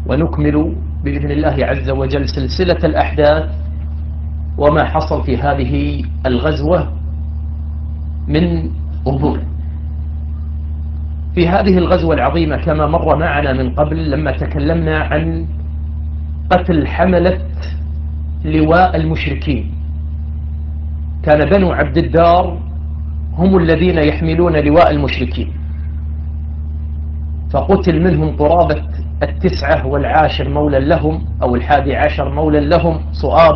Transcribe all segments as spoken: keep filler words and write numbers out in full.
ونكمل بإذن الله عز وجل سلسلة الأحداث وما حصل في هذه الغزوة من أمور. في هذه الغزوة العظيمة كما مر معنا من قبل لما تكلمنا عن قتل حملة لواء المشركين، كان بنو عبد الدار هم الذين يحملون لواء المشركين، فقتل منهم قرابة التسعة والعاشر مولا لهم أو الحادي عشر مولا لهم صؤاب.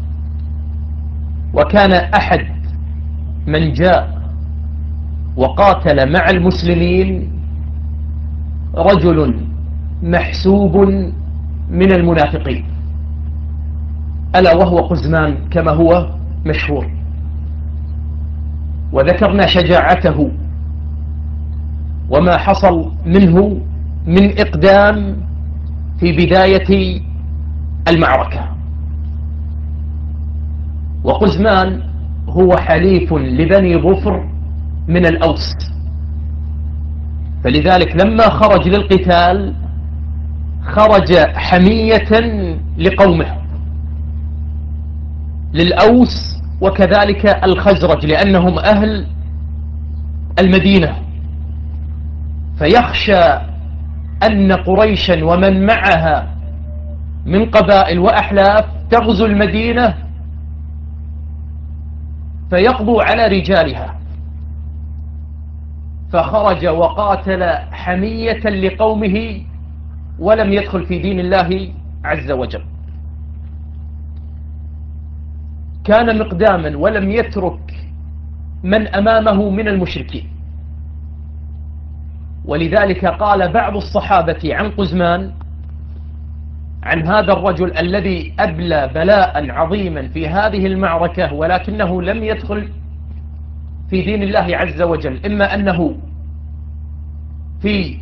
وكان أحد من جاء وقاتل مع المسلمين رجل محسوب من المنافقين، ألا وهو قزمان كما هو مشهور، وذكرنا شجاعته وما حصل منه من إقدام في بداية المعركة. وقزمان هو حليف لبني ظفر من الأوس، فلذلك لما خرج للقتال خرج حمية لقومه، للأوس وكذلك الخزرج لأنهم أهل المدينة، فيخشى أن قريشا ومن معها من قبائل وأحلاف تغزو المدينة فيقضوا على رجالها، فخرج وقاتل حمية لقومه ولم يدخل في دين الله عز وجل. كان مقداما ولم يترك من أمامه من المشركين، ولذلك قال بعض الصحابة عن قزمان، عن هذا الرجل الذي أبلى بلاء عظيما في هذه المعركة ولكنه لم يدخل في دين الله عز وجل، إما أنه في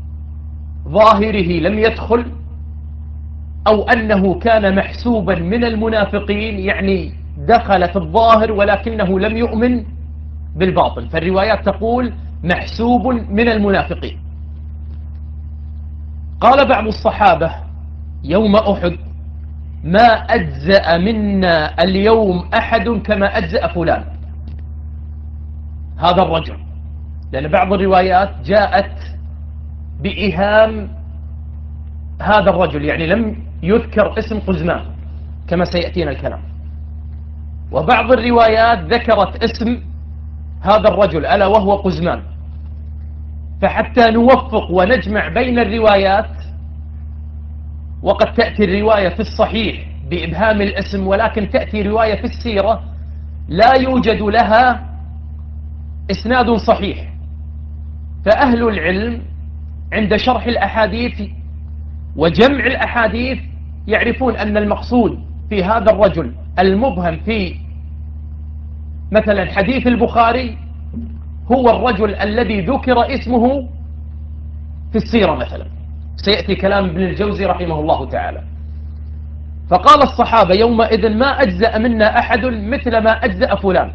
ظاهره لم يدخل أو أنه كان محسوبا من المنافقين، يعني دخل في الظاهر ولكنه لم يؤمن بالباطن، فالروايات تقول محسوب من المنافقين. قال بعض الصحابة يوم أحد ما أجزأ منا اليوم أحد كما أجزأ فلان، هذا الرجل، لأن بعض الروايات جاءت بإهام هذا الرجل، يعني لم يذكر اسم قزمان كما سيأتينا الكلام، وبعض الروايات ذكرت اسم هذا الرجل ألا وهو قزمان. فحتى نوفق ونجمع بين الروايات، وقد تأتي الرواية في الصحيح بإبهام الاسم، ولكن تأتي رواية في السيرة لا يوجد لها إسناد صحيح، فأهل العلم عند شرح الأحاديث وجمع الأحاديث يعرفون أن المقصود في هذا الرجل المبهم في مثلا حديث البخاري هو الرجل الذي ذكر اسمه في السيرة مثلا، سيأتي كلام ابن الجوزي رحمه الله تعالى. فقال الصحابة يومئذ ما أجزأ منا أحد مثل ما أجزأ فلان،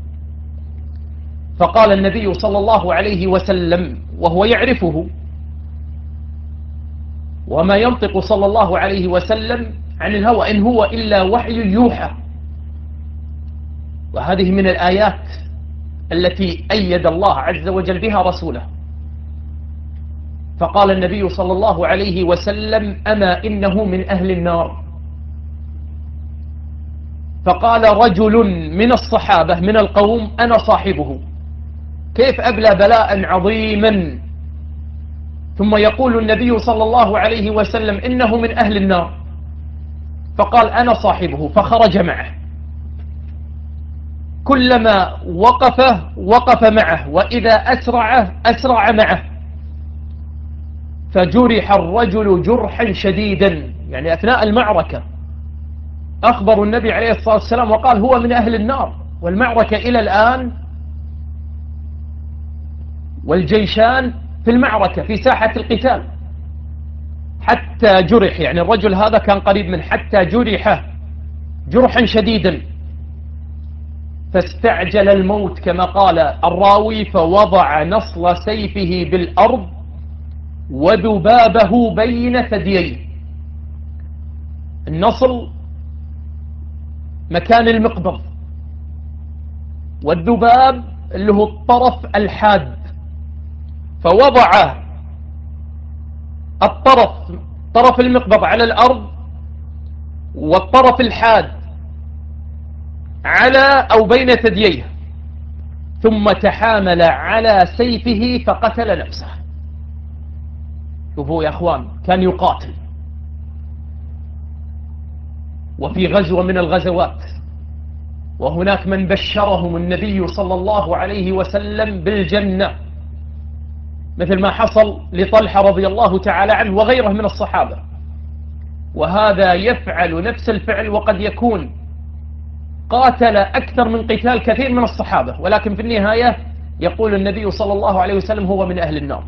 فقال النبي صلى الله عليه وسلم وهو يعرفه، وما ينطق صلى الله عليه وسلم عن الهوى إن هو إلا وحي يوحى، وهذه من الآيات التي أيد الله عز وجل بها رسوله. فقال النبي صلى الله عليه وسلم أما إنه من أهل النار. فقال رجل من الصحابة من القوم أنا صاحبه، كيف أبلى بلاء عظيما ثم يقول النبي صلى الله عليه وسلم إنه من أهل النار؟ فقال أنا صاحبه، فخرج معه، كلما وقف وقف معه، وإذا أسرع أسرع معه، فجرح الرجل جرحا شديدا، يعني أثناء المعركة أخبر النبي عليه الصلاة والسلام وقال هو من أهل النار، والمعركة إلى الآن والجيشان في المعركة في ساحة القتال، حتى جرح، يعني الرجل هذا كان قريب من حتى جرح جرحا شديدا، فاستعجل الموت كما قال الراوي، فوضع نصل سيفه بالأرض وذبابه بين ثدييه، النصل مكان المقبض، والذباب اللي هو الطرف الحاد، فوضع الطرف طرف المقبض على الأرض والطرف الحاد على أو بين ثدييه، ثم تحامل على سيفه فقتل نفسه. شوفوا يا أخوان، كان يقاتل، وفي غزوة من الغزوات وهناك من بشرهم النبي صلى الله عليه وسلم بالجنة، مثل ما حصل لطلحة رضي الله تعالى عنه وغيره من الصحابة، وهذا يفعل نفس الفعل، وقد يكون قاتل أكثر من قتال كثير من الصحابة، ولكن في النهاية يقول النبي صلى الله عليه وسلم هو من أهل النار.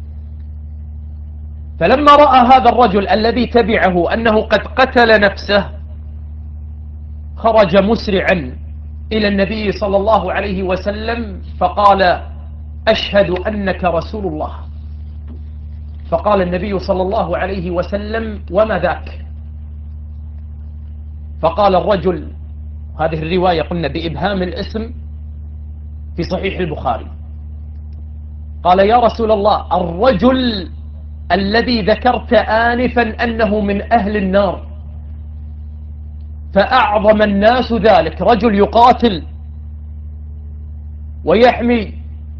فلما رأى هذا الرجل الذي تبعه أنه قد قتل نفسه، خرج مسرعا إلى النبي صلى الله عليه وسلم فقال: أشهد أنك رسول الله. فقال النبي صلى الله عليه وسلم: وما ذاك؟ فقال الرجل، هذه الرواية قلنا بإبهام الاسم في صحيح البخاري، قال: يا رسول الله، الرجل الذي ذكرت آنفا أنه من أهل النار، فأعظم الناس ذلك، رجل يقاتل ويحمي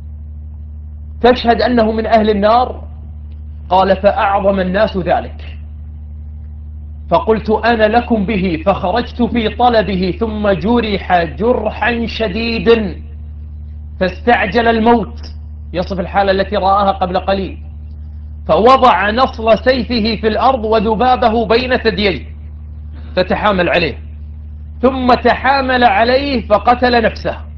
تشهد أنه من أهل النار؟ قال: فأعظم الناس ذلك. فقلت: أنا لكم به. فخرجت في طلبه، ثم جرح جرحا شديدا فاستعجل الموت، يصف الحالة التي رآها قبل قليل، فوضع نصل سيفه في الأرض وذبابه بين ثدييه فتحامل عليه، ثم تحامل عليه فقتل نفسه.